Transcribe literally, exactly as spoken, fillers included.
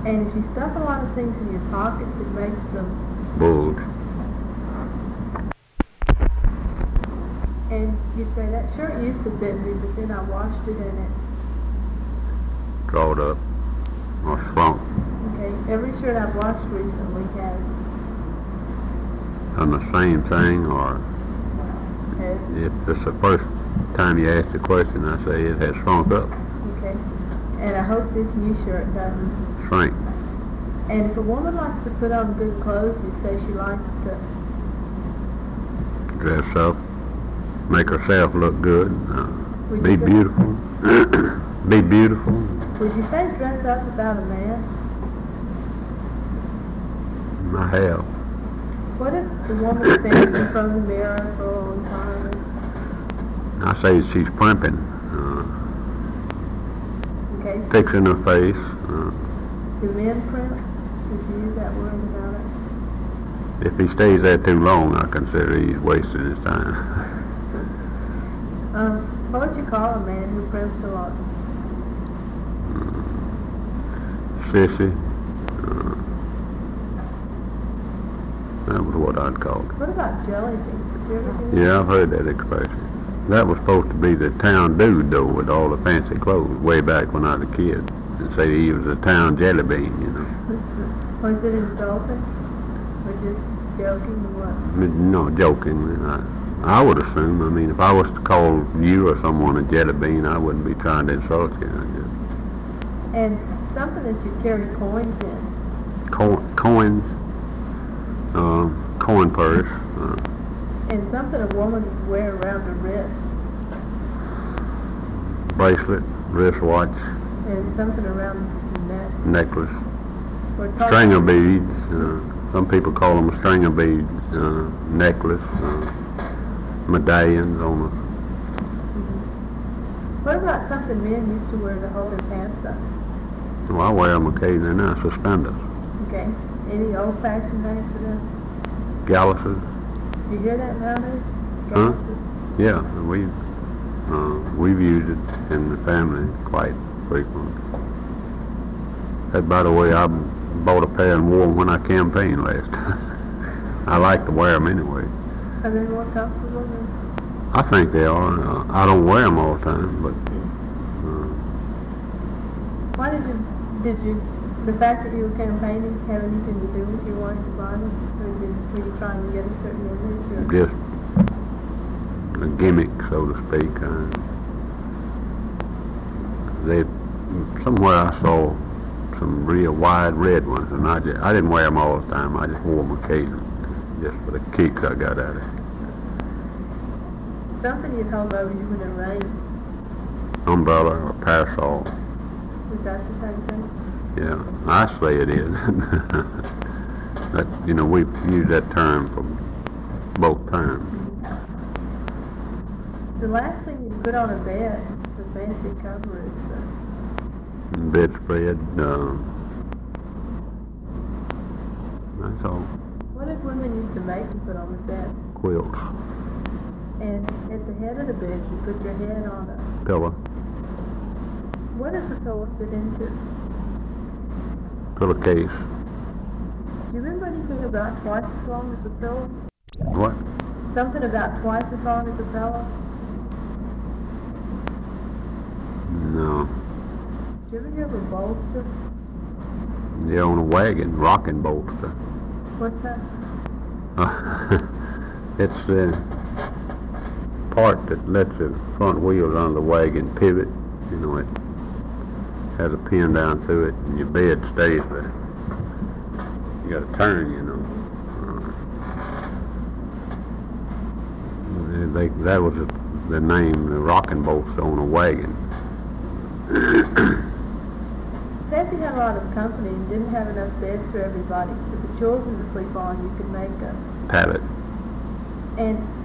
And if you stuff a lot of things in your pockets, it makes them bulge. And you say, that shirt used to fit me, but then I washed it and it drawed up or shrunk. Okay, every shirt I've washed recently has done the same thing, or has if it's the first time you ask the question, I say it has shrunk up. Okay, and I hope this new shirt doesn't shrink. And if a woman likes to put on good clothes, you say she likes to dress up, make herself look good, uh, be say, beautiful, be beautiful. Would you say dress up about a man? I have. What if the woman stands in front of the mirror for a long time? I say she's primping, uh, okay. fixing her face. Uh, Do men primp? Did you use that word about it? If he stays there too long, I consider he's wasting his time. um, what would you call a man who primps a lot? Uh, sissy. Uh, that was what I'd call it. What about jelly beans? Did you ever do that? Yeah, I've heard that expression. That was supposed to be the town dude, though, with all the fancy clothes, way back when I was a kid. And say he was a town jelly bean, you know. Was it insulting? Or just joking or what? No, joking. I, I would assume. I mean, if I was to call you or someone a jelly bean, I wouldn't be trying to insult you. I just... And something that you carry coins in. Co- coins, uh, coin purse. Uh, and something a woman would wear around her wrist. Bracelet, wristwatch. And something around the neck. Necklace. String of beads. Uh, some people call them a string of beads. Uh, necklace. Uh, medallions on a... Mm-hmm. What about something men used to wear to hold their pants up? Well, I wear them occasionally now, suspenders. Okay. Any old-fashioned names for them? Galluses. You hear that nowadays? Huh? Yeah, we, uh, we've used it in the family quite frequently. That, by the way, I bought a pair and wore them when I campaigned last time. I like to wear them anyway. Are they more comfortable than? I think they are. Uh, I don't wear them all the time, but... Uh, Why did you, did you, the fact that you were campaigning have anything to do with your wanting to buy them? Or did, were you trying to get a certain image? Or? Just a gimmick, so to speak. Uh, they, somewhere I saw some real wide red ones, and I, just, I didn't wear them all the time. I just wore them occasionally, just for the kicks I got out of it. Something you'd hold over you when it rained. Umbrella or parasol. Was that the same thing? Yeah, I say it is. That, you know, we've used that term for both terms. The last thing you put on a bed, the fancy cover is uh, bedspread. Uh, that's all. what did women used to make you put on the bed? Quilts. And at the head of the bed, you put your head on a Pillow. What does the pillow fit into? Pillowcase. Do you remember anything about twice as long as a pillow? What? Something about twice as long as a pillow? No. Did you ever hear of a bolster? They're on a wagon, rocking bolster. What's that? Uh, it's the part that lets the front wheels on the wagon pivot. You know, it has a pin down through it, and your bed stays there. You got to turn, you know. Uh, they, that was a, the name, the rocking bolster on a wagon. Say if you had a lot of company and didn't have enough beds for everybody, for the children to sleep on, you could make a... Pallet. And